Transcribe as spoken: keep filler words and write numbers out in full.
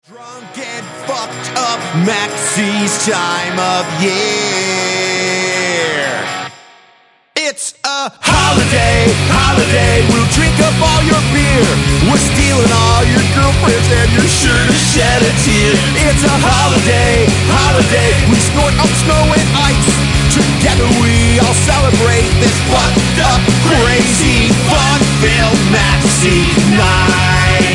Drunk and fucked up, Maxie's time of year. It's a holiday, holiday, we'll drink up all your beer. We're stealing all your girlfriends and you're sure to shed a tear. It's a holiday, holiday, we snort up snow and ice. Together we all celebrate this fucked up, crazy, fun-filled Maxie night.